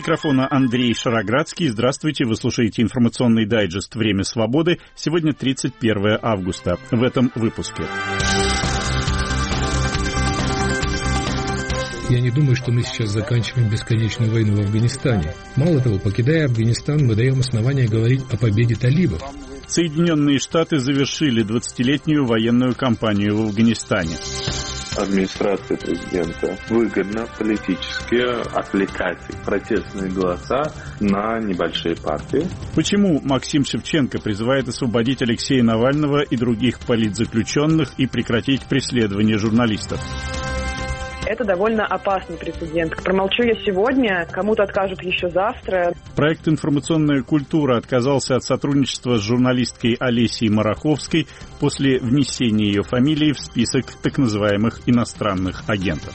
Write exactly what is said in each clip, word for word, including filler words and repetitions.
микрофона Андрей Шароградский. Здравствуйте, вы слушаете информационный дайджест «Время свободы». Сегодня тридцать первое августа. В этом выпуске. Я не думаю, что мы сейчас заканчиваем бесконечную войну в Афганистане. Мало того, покидая Афганистан, мы даем основания говорить о победе талибов. Соединенные Штаты завершили двадцатилетнюю военную кампанию в Афганистане. Администрации президента выгодно политически отвлекать протестные голоса на небольшие партии. Почему Максим Шевченко призывает освободить Алексея Навального и других политзаключенных и прекратить преследование журналистов? Это довольно опасный прецедент. Промолчу я сегодня, кому-то откажут еще завтра. Проект «Информационная культура» отказался от сотрудничества с журналисткой Олесей Мараховской после внесения ее фамилии в список так называемых иностранных агентов.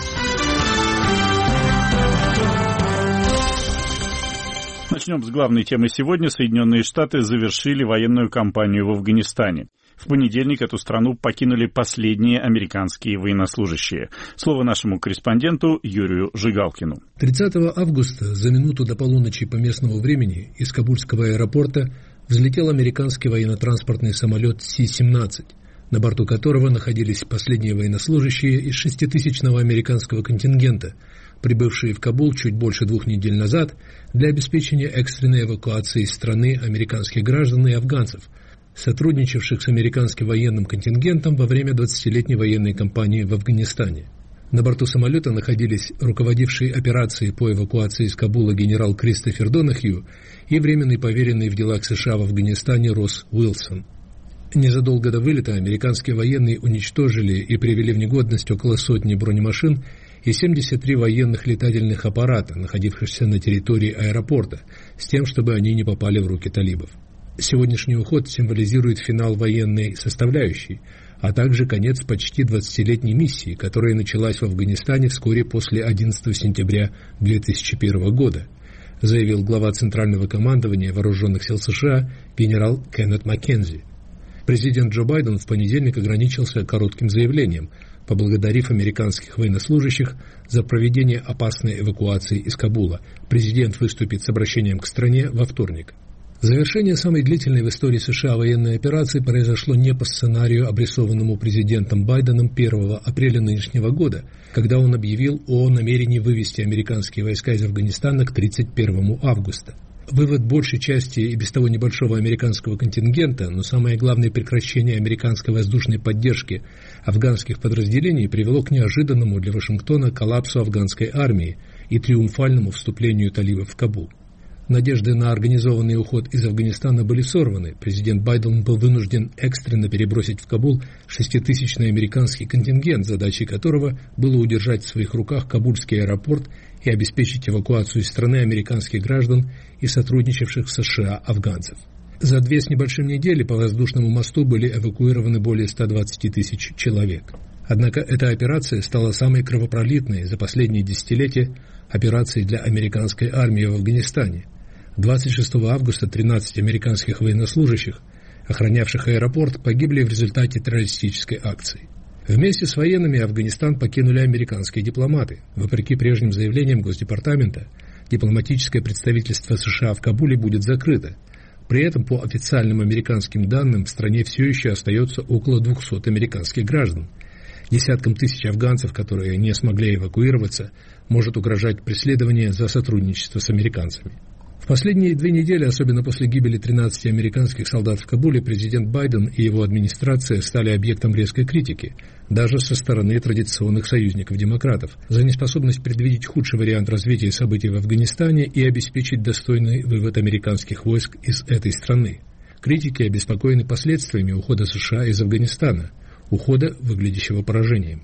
Начнем с главной темы сегодня. Соединенные Штаты завершили военную кампанию в Афганистане. В понедельник эту страну покинули последние американские военнослужащие. Слово нашему корреспонденту Юрию Жигалкину. тридцатого августа, за минуту до полуночи по местному времени, из Кабульского аэропорта взлетел американский военно-транспортный самолет Си семнадцать, на борту которого находились последние военнослужащие из шеститысячного американского контингента, прибывшие в Кабул чуть больше двух недель назад для обеспечения экстренной эвакуации из страны американских граждан и афганцев, сотрудничавших с американским военным контингентом во время двадцатилетней военной кампании в Афганистане. На борту самолета находились руководивший операцией по эвакуации из Кабула генерал Кристофер Донахью и временный поверенный в делах США в Афганистане Росс Уилсон. Незадолго до вылета американские военные уничтожили и привели в негодность около сотни бронемашин и семьдесят три военных летательных аппарата, находившихся на территории аэропорта, с тем, чтобы они не попали в руки талибов. Сегодняшний уход символизирует финал военной составляющей, а также конец почти двадцатилетней миссии, которая началась в Афганистане вскоре после одиннадцатого сентября две тысячи первого года, заявил глава Центрального командования Вооруженных сил США генерал Кеннет Маккензи. Президент Джо Байден в понедельник ограничился коротким заявлением, поблагодарив американских военнослужащих за проведение опасной эвакуации из Кабула. Президент выступит с обращением к стране во вторник. Завершение самой длительной в истории США военной операции произошло не по сценарию, обрисованному президентом Байденом первого апреля нынешнего года, когда он объявил о намерении вывести американские войска из Афганистана к тридцать первому августа. Вывод большей части и без того небольшого американского контингента, но самое главное прекращение американской воздушной поддержки афганских подразделений привело к неожиданному для Вашингтона коллапсу афганской армии и триумфальному вступлению талибов в Кабул. Надежды на организованный уход из Афганистана были сорваны. Президент Байден был вынужден экстренно перебросить в Кабул шеститысячный американский контингент, задачей которого было удержать в своих руках Кабульский аэропорт и обеспечить эвакуацию из страны американских граждан и сотрудничавших с США афганцев. За две с небольшим недели по воздушному мосту были эвакуированы более ста двадцати тысяч человек. Однако эта операция стала самой кровопролитной за последние десятилетия операцией для американской армии в Афганистане. двадцать шестого августа тринадцать американских военнослужащих, охранявших аэропорт, погибли в результате террористической акции. Вместе с военными Афганистан покинули американские дипломаты. Вопреки прежним заявлениям Госдепартамента, дипломатическое представительство США в Кабуле будет закрыто. При этом, по официальным американским данным, в стране все еще остается около двухсот американских граждан. Десяткам тысяч афганцев, которые не смогли эвакуироваться, может угрожать преследование за сотрудничество с американцами. В последние две недели, особенно после гибели тринадцати американских солдат в Кабуле, президент Байден и его администрация стали объектом резкой критики, даже со стороны традиционных союзников-демократов, за неспособность предвидеть худший вариант развития событий в Афганистане и обеспечить достойный вывод американских войск из этой страны. Критики обеспокоены последствиями ухода США из Афганистана, ухода, выглядящего поражением.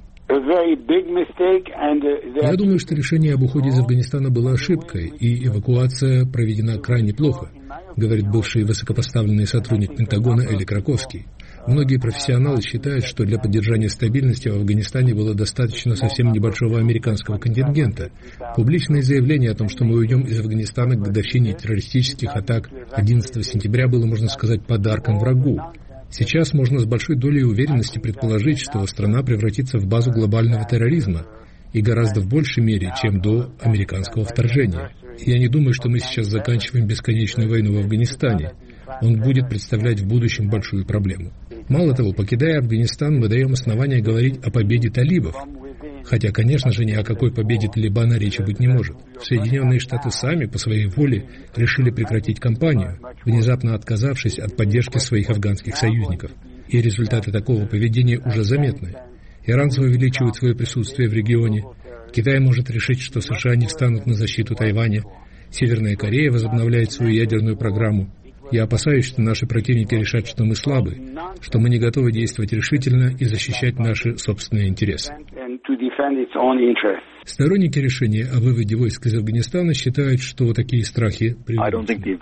Я думаю, что решение об уходе из Афганистана было ошибкой, и эвакуация проведена крайне плохо, говорит бывший высокопоставленный сотрудник Пентагона Эли Краковский. Многие профессионалы считают, что для поддержания стабильности в Афганистане было достаточно совсем небольшого американского контингента. Публичное заявление о том, что мы уйдем из Афганистана к годовщине террористических атак одиннадцатого сентября, было, можно сказать, подарком врагу. Сейчас можно с большой долей уверенности предположить, что страна превратится в базу глобального терроризма, и гораздо в большей мере, чем до американского вторжения. Я не думаю, что мы сейчас заканчиваем бесконечную войну в Афганистане. Он будет представлять в будущем большую проблему. Мало того, покидая Афганистан, мы даем основания говорить о победе талибов. Хотя, конечно же, ни о какой победе Талибана речи быть не может. Соединенные Штаты сами по своей воле решили прекратить кампанию, внезапно отказавшись от поддержки своих афганских союзников. И результаты такого поведения уже заметны. Иранцы увеличивают свое присутствие в регионе. Китай может решить, что США не встанут на защиту Тайваня. Северная Корея возобновляет свою ядерную программу. Я опасаюсь, что наши противники решат, что мы слабы, что мы не готовы действовать решительно и защищать наши собственные интересы. Сторонники решения о выводе войск из Афганистана считают, что такие страхи преувеличены.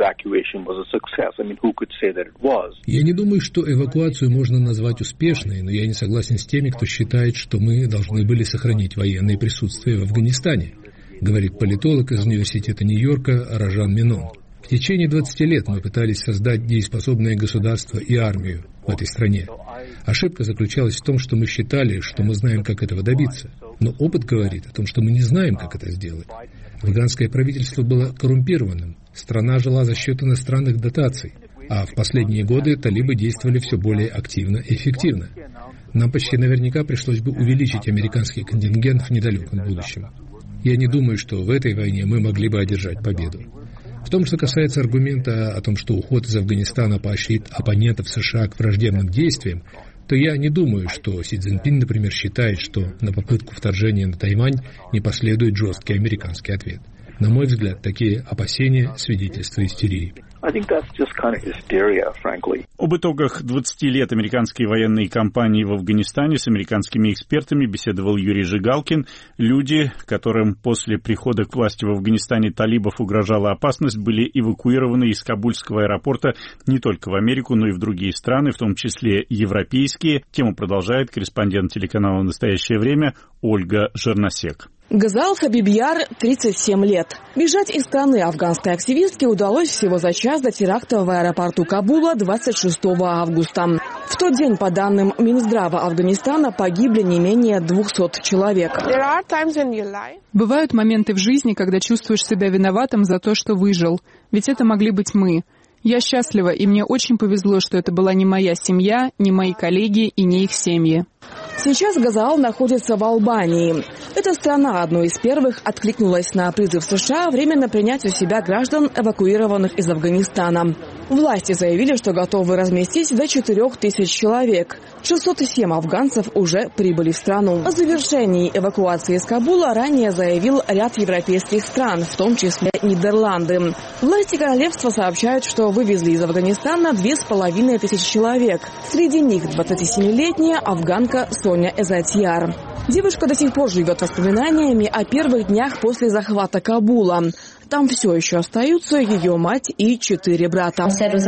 Я не думаю, что эвакуацию можно назвать успешной, но я не согласен с теми, кто считает, что мы должны были сохранить военное присутствие в Афганистане, говорит политолог из университета Нью-Йорка Раджан Менон. В течение двадцати лет мы пытались создать дееспособное государство и армию в этой стране. Ошибка заключалась в том, что мы считали, что мы знаем, как этого добиться. Но опыт говорит о том, что мы не знаем, как это сделать. Афганское правительство было коррумпированным. Страна жила за счет иностранных дотаций. А в последние годы талибы действовали все более активно и эффективно. Нам почти наверняка пришлось бы увеличить американский контингент в недалеком будущем. Я не думаю, что в этой войне мы могли бы одержать победу. В том, что касается аргумента о том, что уход из Афганистана поощрит оппонентов США к враждебным действиям, то я не думаю, что Си Цзиньпин, например, считает, что на попытку вторжения на Тайвань не последует жесткий американский ответ. На мой взгляд, такие опасения – свидетельство истерии. Об итогах двадцати лет американской военной кампании в Афганистане с американскими экспертами беседовал Юрий Жигалкин. Люди, которым после прихода к власти в Афганистане талибов угрожала опасность, были эвакуированы из Кабульского аэропорта не только в Америку, но и в другие страны, в том числе европейские. Тему продолжает корреспондент телеканала «Настоящее время» Ольга Жерносек. Газал Хабибьяр, тридцать семь лет. Бежать из страны афганской активистке удалось всего за час до теракта в аэропорту Кабула двадцать шестого августа. В тот день, по данным Минздрава Афганистана, погибли не менее двухсот человек. Бывают моменты в жизни, когда чувствуешь себя виноватым за то, что выжил. Ведь это могли быть мы. Я счастлива, и мне очень повезло, что это была не моя семья, не мои коллеги и не их семьи. Сейчас Газал находится в Албании. Эта страна одной из первых откликнулась на призыв США временно принять у себя граждан, эвакуированных из Афганистана. Власти заявили, что готовы разместить до четырех тысяч человек. шестьсот семь афганцев уже прибыли в страну. О завершении эвакуации из Кабула ранее заявил ряд европейских стран, в том числе Нидерланды. Власти королевства сообщают, что вывезли из Афганистана две с половиной тысячи человек. Среди них двадцатисемилетняя афганка Соня Эзатьяр. Девушка до сих пор живет воспоминаниями о первых днях после захвата Кабула. Там все еще остаются ее мать и четыре брата.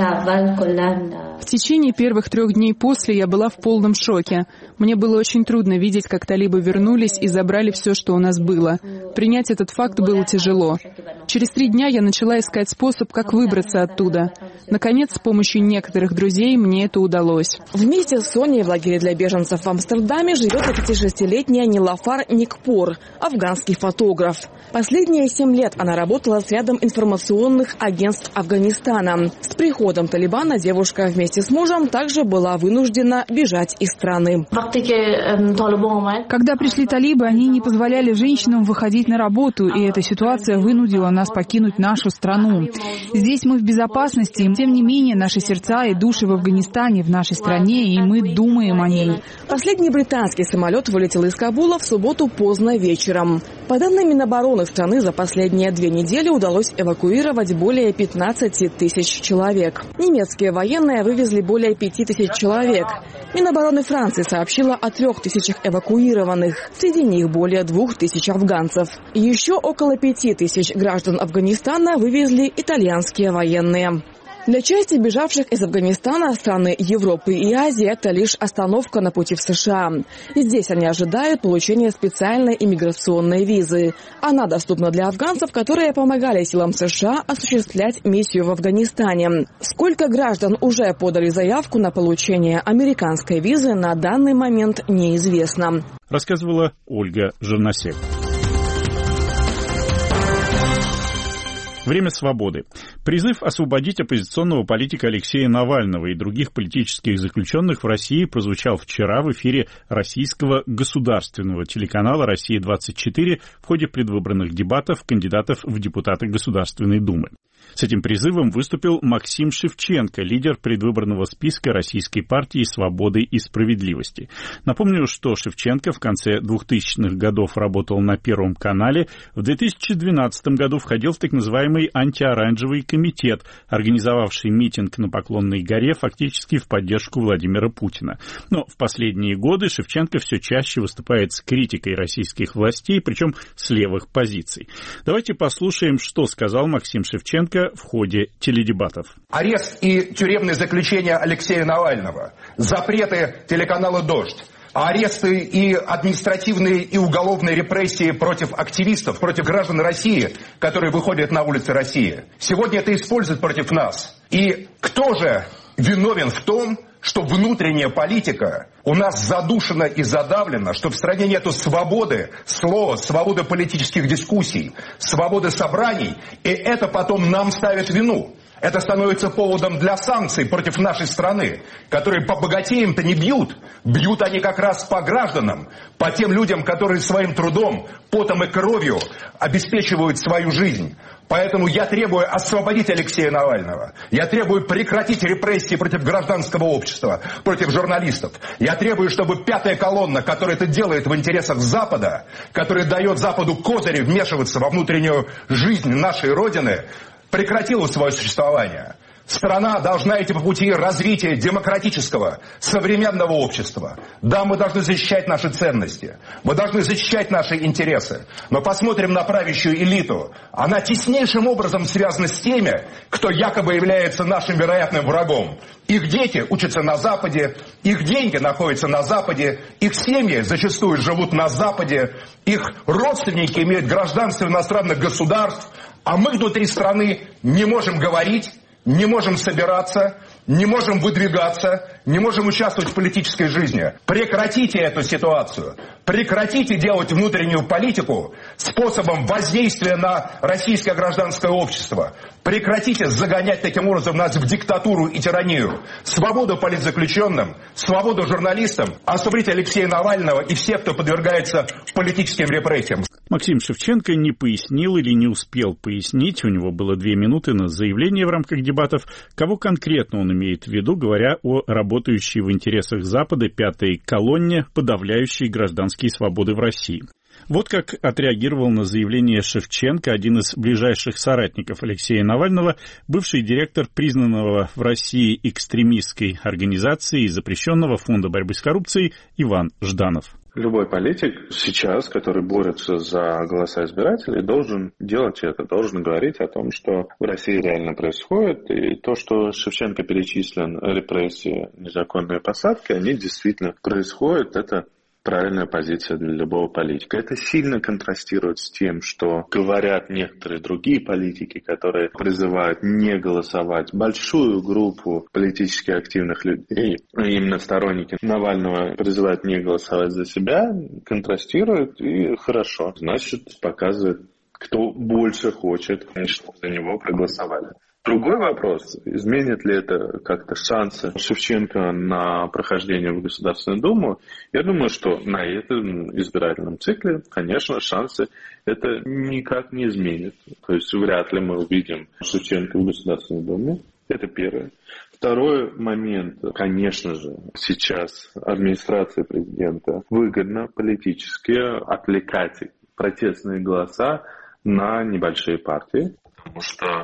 В течение первых трех дней после я была в полном шоке. Мне было очень трудно видеть, как талибы вернулись и забрали все, что у нас было. Принять этот факт было тяжело. Через три дня я начала искать способ, как выбраться оттуда. Наконец, с помощью некоторых друзей мне это удалось. Вместе с Соней в лагере для беженцев в Амстердаме живет тридцатишестилетняя Нилафар Никпор, афганский фотограф. Последние семь лет она работала с рядом информационных агентств Афганистана. С приходом Талибана девушка вместе с мужем также была вынуждена бежать из страны. Когда пришли талибы, они не позволяли женщинам выходить на работу, и эта ситуация вынудила нас покинуть нашу страну. Здесь мы в безопасности, тем не менее наши сердца и души в Афганистане, в нашей стране, и мы думаем о ней. Последний британский самолет вылетел из Кабула в субботу поздно вечером. По данным Минобороны страны, за последние две недели удалось эвакуировать более пятнадцати тысяч человек. Немецкие военные вывезли более пяти тысяч человек. Минобороны Франции сообщила о трех тысячах эвакуированных. Среди них более двух тысяч афганцев. Еще около пяти тысяч граждан Афганистана вывезли итальянские военные. Для части бежавших из Афганистана страны Европы и Азии это лишь остановка на пути в США. Здесь они ожидают получения специальной иммиграционной визы. Она доступна для афганцев, которые помогали силам США осуществлять миссию в Афганистане. Сколько граждан уже подали заявку на получение американской визы, на данный момент неизвестно. Рассказывала Ольга Жерносек. Время свободы. Призыв освободить оппозиционного политика Алексея Навального и других политических заключенных в России прозвучал вчера в эфире российского государственного телеканала «Россия двадцать четыре» в ходе предвыборных дебатов кандидатов в депутаты Государственной Думы. С этим призывом выступил Максим Шевченко, лидер предвыборного списка Российской партии «Свободы и справедливости». Напомню, что Шевченко в конце двухтысячных годов работал на Первом канале, в две тысячи двенадцатом году входил в так называемый антиоранжевый комитет, организовавший митинг на Поклонной горе фактически в поддержку Владимира Путина. Но в последние годы Шевченко все чаще выступает с критикой российских властей, причем с левых позиций. Давайте послушаем, что сказал Максим Шевченко в ходе теледебатов. Арест и тюремное заключение Алексея Навального, запреты телеканала «Дождь», аресты и административные и уголовные репрессии против активистов, против граждан России, которые выходят на улицы России. Сегодня это используют против нас. И кто же виновен в том, что внутренняя политика у нас задушена и задавлена, что в стране нету свободы слова, свободы политических дискуссий, свободы собраний, и это потом нам ставит вину. Это становится поводом для санкций против нашей страны, которые по богатеям-то не бьют. Бьют они как раз по гражданам, по тем людям, которые своим трудом, потом и кровью обеспечивают свою жизнь. Поэтому я требую освободить Алексея Навального. Я требую прекратить репрессии против гражданского общества, против журналистов. Я требую, чтобы пятая колонна, которая это делает в интересах Запада, которая дает Западу козыри вмешиваться во внутреннюю жизнь нашей Родины, прекратила свое существование. Страна должна идти по пути развития демократического, современного общества. Да, мы должны защищать наши ценности, мы должны защищать наши интересы. Но посмотрим на правящую элиту. Она теснейшим образом связана с теми, кто якобы является нашим вероятным врагом. Их дети учатся на Западе, их деньги находятся на Западе, их семьи зачастую живут на Западе, их родственники имеют гражданство иностранных государств, а мы внутри страны не можем говорить, не можем собираться, не можем выдвигаться, не можем участвовать в политической жизни. Прекратите эту ситуацию. Прекратите делать внутреннюю политику способом воздействия на российское гражданское общество. Прекратите загонять таким образом нас в диктатуру и тиранию. Свободу политзаключенным, свободу журналистам, освободите Алексея Навального и всех, кто подвергается политическим репрессиям. Максим Шевченко не пояснил или не успел пояснить, у него было две минуты на заявление в рамках дебатов, кого конкретно он имеет в виду, говоря о работающей в интересах Запада пятой колонне, подавляющей гражданские свободы в России. Вот как отреагировал на заявление Шевченко один из ближайших соратников Алексея Навального, бывший директор признанного в России экстремистской организации и запрещенного фонда борьбы с коррупцией Иван Жданов. Любой политик сейчас, который борется за голоса избирателей, должен делать это, должен говорить о том, что в России реально происходит, и то, что Шевченко перечислен, репрессии, незаконные посадки, они действительно происходят, это правильная позиция для любого политика. Это сильно контрастирует с тем, что говорят некоторые другие политики, которые призывают не голосовать. Большую группу политически активных людей, именно сторонники Навального, призывают не голосовать за себя, контрастирует и хорошо. Значит, показывает, кто больше хочет, чтобы за него проголосовали. Другой вопрос, изменит ли это как-то шансы Шевченко на прохождение в Государственную Думу? Я думаю, что на этом избирательном цикле, конечно, шансы это никак не изменит. То есть вряд ли мы увидим Шевченко в Государственной Думе. Это первое. Второй момент, конечно же, сейчас администрации президента выгодно политически отвлекать протестные голоса на небольшие партии, потому что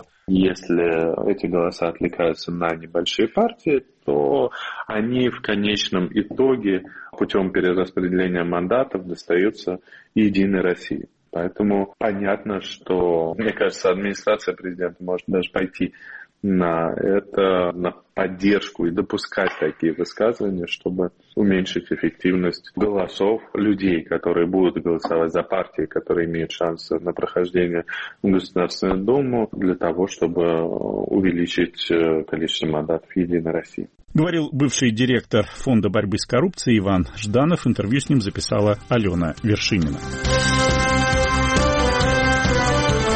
если эти голоса отвлекаются на небольшие партии, то они в конечном итоге путем перераспределения мандатов достаются Единой России. Поэтому понятно, что, мне кажется, администрация президента может даже пойти на это, на поддержку и допускать такие высказывания, чтобы уменьшить эффективность голосов людей, которые будут голосовать за партии, которые имеют шансы на прохождение в Государственную Думу, для того, чтобы увеличить количество мандатов Единой России. Говорил бывший директор Фонда борьбы с коррупцией Иван Жданов. Интервью с ним записала Алена Вершинина.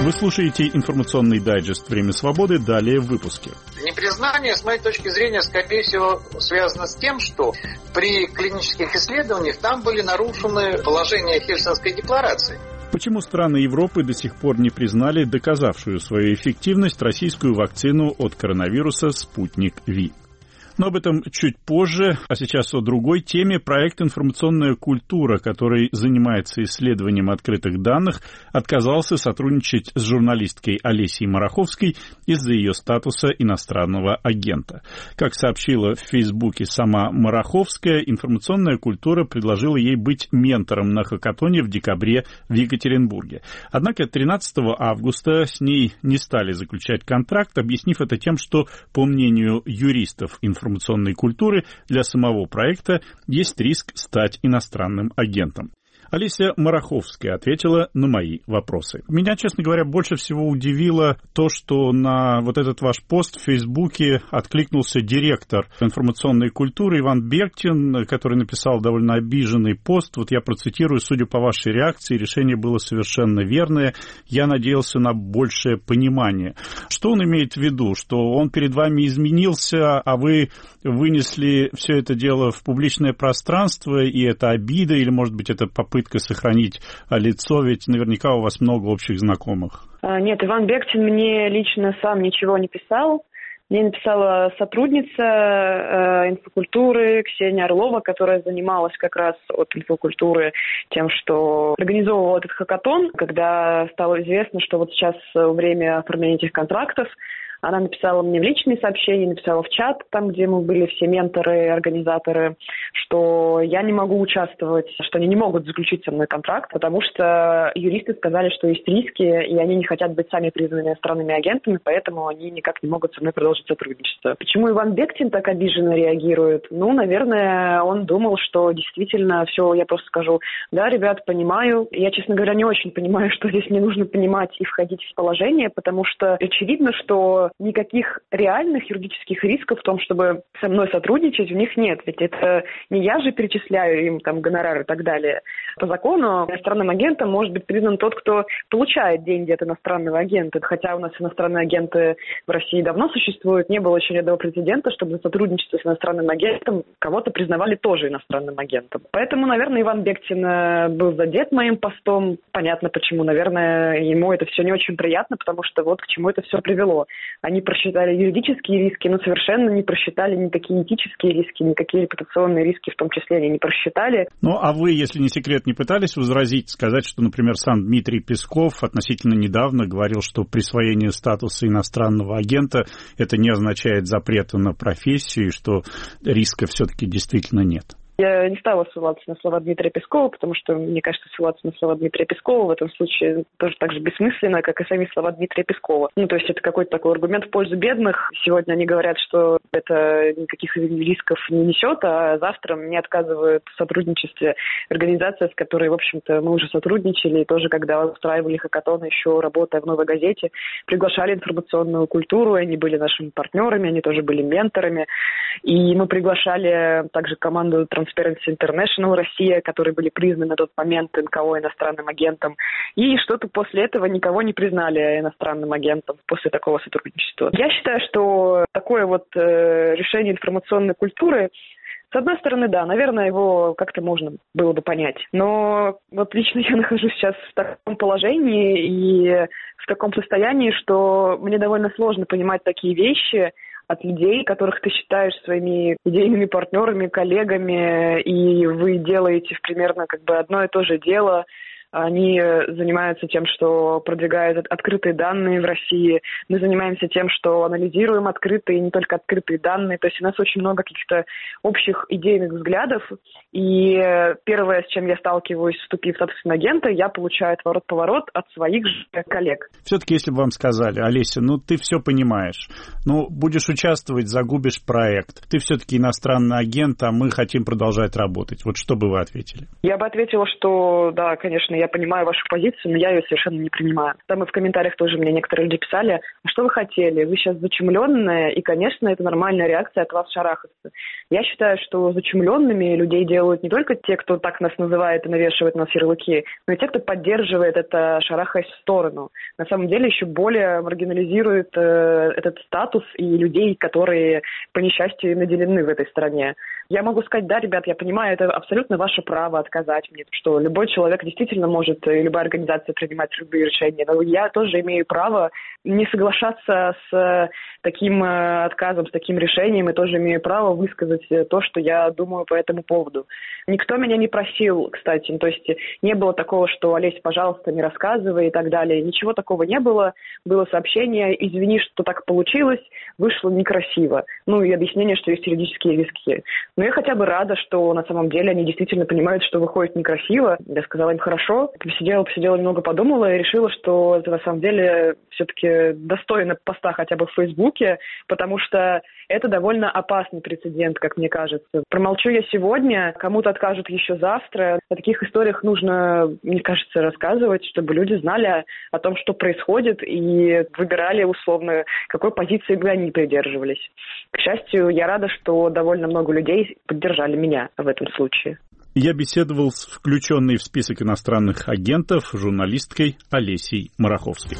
Вы слушаете информационный дайджест «Время свободы». Далее в выпуске. Непризнание, с моей точки зрения, скорее всего, связано с тем, что при клинических исследованиях там были нарушены положения Хельсинкской декларации. Почему страны Европы до сих пор не признали доказавшую свою эффективность российскую вакцину от коронавируса «Спутник Ви»? Но об этом чуть позже, а сейчас о другой теме. Проект «Информационная культура», который занимается исследованием открытых данных, отказался сотрудничать с журналисткой Олесей Мараховской из-за ее статуса иностранного агента. Как сообщила в Фейсбуке сама Мараховская, «Информационная культура» предложила ей быть ментором на хакатоне в декабре в Екатеринбурге. Однако тринадцатого августа с ней не стали заключать контракт, объяснив это тем, что, по мнению юристов информационной информационной культуры, для самого проекта есть риск стать иностранным агентом. Олеся Мараховская ответила на мои вопросы. Меня, честно говоря, больше всего удивило то, что на вот этот ваш пост в Фейсбуке откликнулся директор информационной культуры Иван Бектин, который написал довольно обиженный пост. Вот я процитирую: «Судя по вашей реакции, решение было совершенно верное. Я надеялся на большее понимание». Что он имеет в виду? Что он перед вами изменился, а вы вынесли все это дело в публичное пространство, и это обида, или, может быть, это попытка сохранить лицо, ведь наверняка у вас много общих знакомых. Нет, Иван Бектин мне лично сам ничего не писал. Мне написала сотрудница э, инфокультуры Ксения Орлова, которая занималась как раз от инфокультуры тем, что организовывала этот хакатон. Когда стало известно, что вот сейчас время оформления этих контрактов, она написала мне в личные сообщения, написала в чат, там, где мы были все менторы, организаторы, что я не могу участвовать, что они не могут заключить со мной контракт, потому что юристы сказали, что есть риски, и они не хотят быть сами признанными иностранными агентами, поэтому они никак не могут со мной продолжить сотрудничество. Почему Иван Бектин так обиженно реагирует? Ну, наверное, он думал, что действительно все, я просто скажу: да, ребят, понимаю. Я, честно говоря, не очень понимаю, что здесь мне нужно понимать и входить в положение, потому что очевидно, что никаких реальных юридических рисков в том, чтобы со мной сотрудничать, у них нет. Ведь это не я же перечисляю им там гонорары и так далее. По закону иностранным агентом может быть признан тот, кто получает деньги от иностранного агента. Хотя у нас иностранные агенты в России давно существуют, не было еще ни одного прецедента, чтобы за сотрудничество с иностранным агентом кого-то признавали тоже иностранным агентом. Поэтому, наверное, Иван Бектин был задет моим постом. Понятно почему. Наверное, ему это все не очень приятно, потому что вот к чему это все привело. Они просчитали юридические риски, но совершенно не просчитали никакие этические риски, никакие репутационные риски в том числе они не просчитали. Ну, а вы, если не секрет, не пытались возразить, сказать, что, например, сам Дмитрий Песков относительно недавно говорил, что присвоение статуса иностранного агента это не означает запрета на профессию, и что риска все-таки действительно нет? Я не стала ссылаться на слова Дмитрия Пескова, потому что, мне кажется, ссылаться на слова Дмитрия Пескова в этом случае тоже так же бессмысленно, как и сами слова Дмитрия Пескова. Ну, то есть это какой-то такой аргумент в пользу бедных. Сегодня они говорят, что это никаких рисков не несет, а завтра мне отказывают в сотрудничестве организация, с которой, в общем-то, мы уже сотрудничали, и тоже, когда устраивали хакатон, еще работая в «Новой газете», приглашали информационную культуру, они были нашими партнерами, они тоже были менторами, и мы приглашали также команду Transparency International Россия, которые были признаны на тот момент эн ка о иностранным агентом. И что-то после этого никого не признали иностранным агентом после такого сотрудничества. Я считаю, что такое вот э, решение информационной культуры, с одной стороны, да, наверное, его как-то можно было бы понять. Но вот лично я нахожусь сейчас в таком положении и в таком состоянии, что мне довольно сложно понимать такие вещи от людей, которых ты считаешь своими идейными партнерами, коллегами, и вы делаете примерно как бы одно и то же дело. Они занимаются тем, что продвигают открытые данные в России. Мы занимаемся тем, что анализируем открытые и не только открытые данные. То есть у нас очень много каких-то общих идейных взглядов. И первое, с чем я сталкиваюсь, вступив в статус агента, я получаю отворот-поворот от своих же коллег. Все-таки, если бы вам сказали: Олеся, ну ты все понимаешь, ну будешь участвовать, загубишь проект, ты все-таки иностранный агент, а мы хотим продолжать работать. Вот что бы вы ответили? Я бы ответила, что да, конечно, я я понимаю вашу позицию, но я ее совершенно не принимаю. Там и в комментариях тоже мне некоторые люди писали, а что вы хотели? Вы сейчас зачумленные, и, конечно, это нормальная реакция от вас шарахаться. Я считаю, что зачумленными людей делают не только те, кто так нас называет и навешивает на нас ярлыки, но и те, кто поддерживает это, шарахаясь в сторону. На самом деле еще более маргинализирует э, этот статус и людей, которые, по несчастью, наделены в этой стране. Я могу сказать, да, ребят, я понимаю, это абсолютно ваше право отказать мне, что любой человек действительно может, и любая организация принимать любые решения, но я тоже имею право не соглашаться с таким отказом, с таким решением, и тоже имею право высказать то, что я думаю по этому поводу. Никто меня не просил, кстати, ну, то есть не было такого, что «Олесь, пожалуйста, не рассказывай» и так далее. Ничего такого не было. Было сообщение «Извини, что так получилось, вышло некрасиво». Ну и объяснение, что есть юридические риски. Но я хотя бы рада, что на самом деле они действительно понимают, что выходит некрасиво. Я сказала им «хорошо». Посидела, посидела, немного подумала и решила, что это на самом деле все-таки достойно поста хотя бы в Фейсбуке, потому что это довольно опасный прецедент, как мне кажется. Промолчу я сегодня, кому-то откажут еще завтра. О таких историях нужно, мне кажется, рассказывать, чтобы люди знали о том, что происходит, и выбирали условно, какой позиции бы они придерживались. К счастью, я рада, что довольно много людей поддержали меня в этом случае. Я беседовал с включенной в список иностранных агентов журналисткой Олесей Мараховской.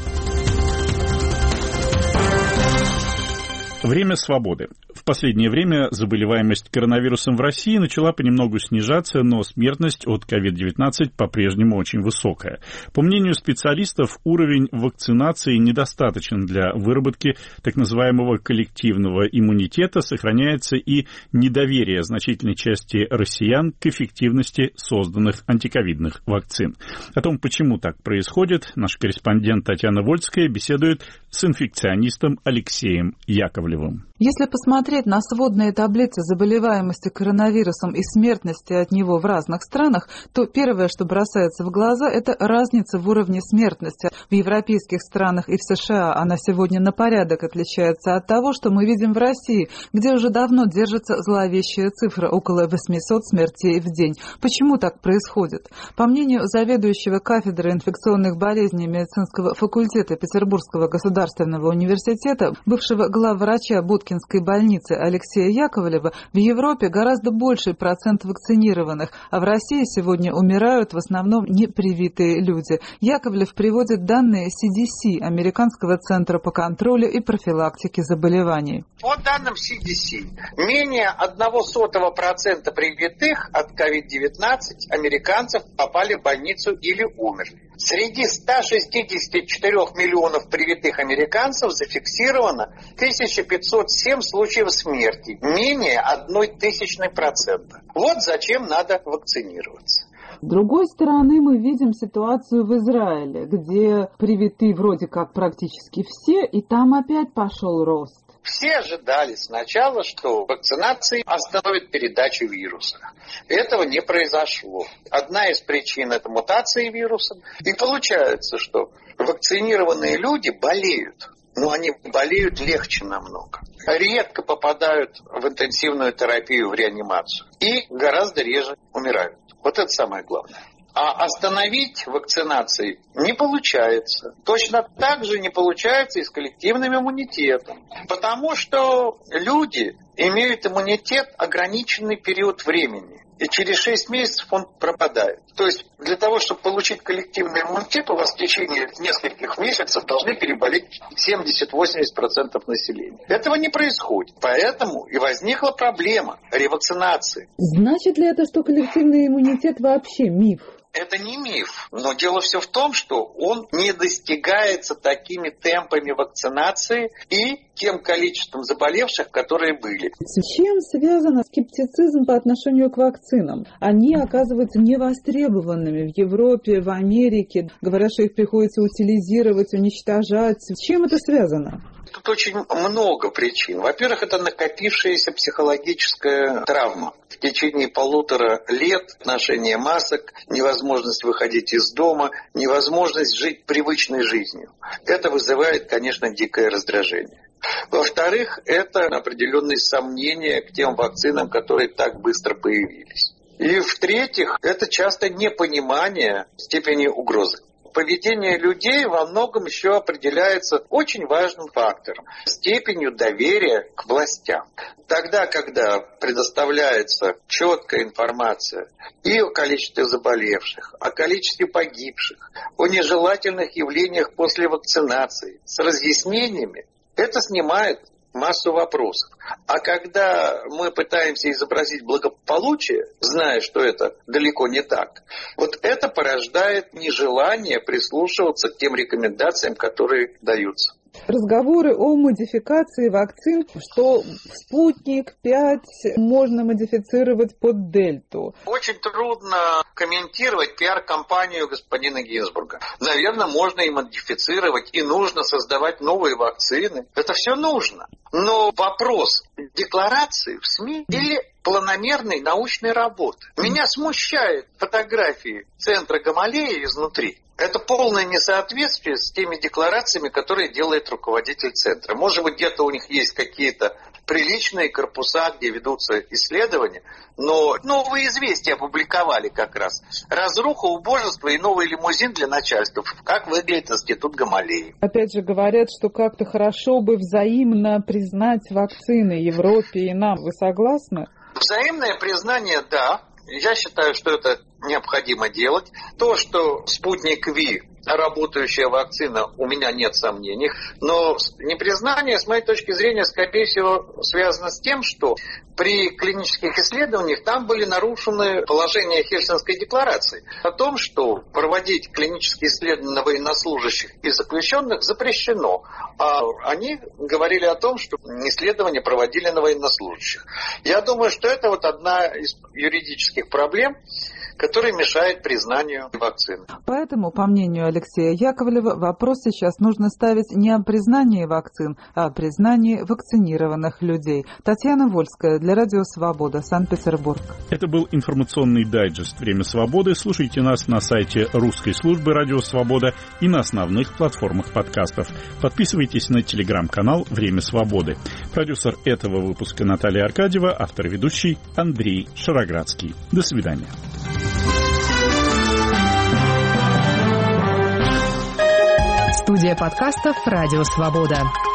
Время свободы. В последнее время заболеваемость коронавирусом в России начала понемногу снижаться, но смертность от ковид девятнадцать по-прежнему очень высокая. По мнению специалистов, уровень вакцинации недостаточен для выработки так называемого коллективного иммунитета, сохраняется и недоверие значительной части россиян к эффективности созданных антиковидных вакцин. О том, почему так происходит, наш корреспондент Татьяна Вольская беседует с инфекционистом Алексеем Яковлевым. Если посмотреть на сводные таблицы заболеваемости коронавирусом и смертности от него в разных странах, то первое, что бросается в глаза, это разница в уровне смертности. В европейских странах и в США она сегодня на порядок отличается от того, что мы видим в России, где уже давно держится зловещая цифра около восемьсот смертей в день. Почему так происходит? По мнению заведующего кафедры инфекционных болезней медицинского факультета Петербургского государственного университета, бывшего главврача Боткинской больницы Алексея Яковлева, в Европе гораздо больший процент вакцинированных, а в России сегодня умирают в основном непривитые люди. Яковлев приводит данные си ди си, Американского центра по контролю и профилактике заболеваний. По данным си ди си, менее одного сотого процента привитых от ковид девятнадцать американцев попали в больницу или умерли. Среди ста шестидесяти четырёх миллионов привитых американцев зафиксировано тысяча пятьсот семь случаев смерти, менее одной тысячной процента. Вот зачем надо вакцинироваться. С другой стороны, мы видим ситуацию в Израиле, где привиты вроде как практически все, и там опять пошел рост. Все ожидали сначала, что вакцинация остановит передачу вируса. Этого не произошло. Одна из причин – это мутации вируса. И получается, что вакцинированные люди болеют. Но они болеют легче намного. Редко попадают в интенсивную терапию, в реанимацию. И гораздо реже умирают. Вот это самое главное. А остановить вакцинации не получается. Точно так же не получается и с коллективным иммунитетом. Потому что люди имеют иммунитет ограниченный период времени. И через шесть месяцев он пропадает. То есть для того, чтобы получить коллективный иммунитет, у вас в течение нескольких месяцев должны переболеть семьдесят-восемьдесят процентов населения. Этого не происходит. Поэтому и возникла проблема ревакцинации. Значит ли это, что коллективный иммунитет вообще миф? Это не миф, но дело все в том, что он не достигается такими темпами вакцинации и тем количеством заболевших, которые были. С чем связан скептицизм по отношению к вакцинам? Они оказываются невостребованными в Европе, в Америке. Говорят, что их приходится утилизировать, уничтожать. С чем это связано? Тут очень много причин. Во-первых, это накопившаяся психологическая травма. В течение полутора лет ношение масок, невозможность выходить из дома, невозможность жить привычной жизнью. Это вызывает, конечно, дикое раздражение. Во-вторых, это определенные сомнения к тем вакцинам, которые так быстро появились. И в-третьих, это часто непонимание степени угрозы. Поведение людей во многом еще определяется очень важным фактором – степенью доверия к властям. Тогда, когда предоставляется четкая информация и о количестве заболевших, о количестве погибших, о нежелательных явлениях после вакцинации с разъяснениями, это снимает массу вопросов. А когда мы пытаемся изобразить благополучие, зная, что это далеко не так, вот это порождает нежелание прислушиваться к тем рекомендациям, которые даются. Разговоры о модификации вакцин, что «Спутник пять» можно модифицировать под дельту. Очень трудно комментировать пиар-компанию господина Гинзбурга. Наверное, можно и модифицировать, и нужно создавать новые вакцины. Это все нужно. Но вопрос декларации в СМИ или планомерной научной работы. Меня смущают фотографии центра Гамалеи изнутри. Это полное несоответствие с теми декларациями, которые делает руководитель центра. Может быть, где-то у них есть какие-то приличные корпуса, где ведутся исследования, но новые известия опубликовали как раз. Разруха, убожество и новый лимузин для начальства. Как выглядит институт Гамалеи. Опять же говорят, что как-то хорошо бы взаимно признать вакцины Европе и нам. Вы согласны? Взаимное признание, да. Я считаю, что это необходимо делать. То, что «Спутник Ви» работающая вакцина, у меня нет сомнений. Но непризнание, с моей точки зрения, скорее всего, связано с тем, что при клинических исследованиях там были нарушены положения Хельсинской декларации о том, что проводить клинические исследования на военнослужащих и заключенных запрещено. А они говорили о том, что исследования проводили на военнослужащих. Я думаю, что это вот одна из юридических проблем, который мешает признанию вакцины. Поэтому, по мнению Алексея Яковлева, вопрос сейчас нужно ставить не о признании вакцин, а о признании вакцинированных людей. Татьяна Вольская для Радио Свобода, Санкт-Петербург. Это был информационный дайджест «Время свободы». Слушайте нас на сайте русской службы Радио Свобода и на основных платформах подкастов. Подписывайтесь на телеграм-канал «Время свободы». Продюсер этого выпуска Наталья Аркадьева, автор и ведущий Андрей Шароградский. До свидания. Студия подкастов «Радио Свобода».